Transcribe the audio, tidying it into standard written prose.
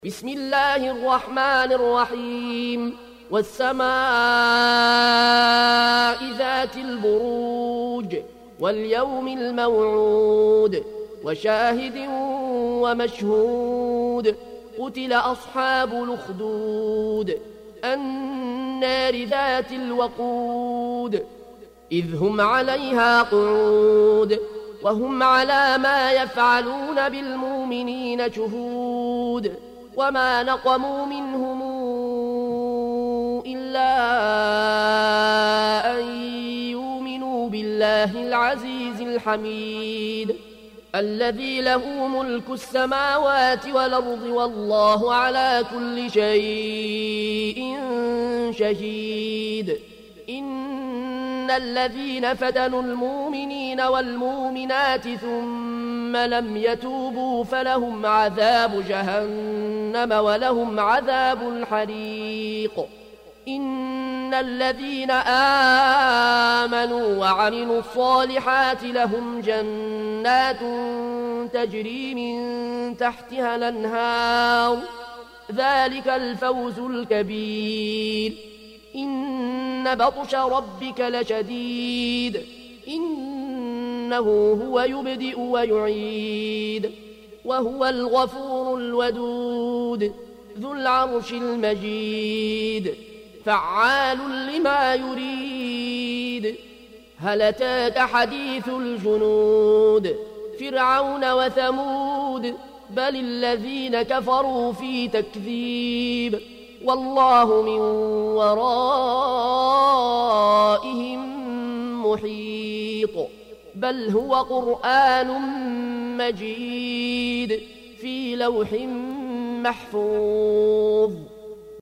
بسم الله الرحمن الرحيم والسماء ذات البروج واليوم الموعود وشاهد ومشهود قتل أصحاب الأخدود النار ذات الوقود إذ هم عليها قعود وهم على ما يفعلون بالمؤمنين شهود وما نقموا منهم إلا أن يؤمنوا بالله العزيز الحميد الذي له ملك السماوات والأرض والله على كل شيء شهيد إن الذين فتنوا المؤمنين والمؤمنات ثم لم يتوبوا فلهم عذاب جهنم ولهم عذاب الحريق إن الذين آمنوا وعملوا الصالحات لهم جنات تجري من تحتها الأنهار ذلك الفوز الكبير إن بطش ربك لشديد إنه هو يبدئ ويعيد وهو الغفور الودود ذو العرش المجيد فعال لما يريد هل أتاك حديث الجنود فرعون وثمود بل الذين كفروا في تكذيب والله من ورائهم محيط بل هو قرآن مجيد في لوح محفوظ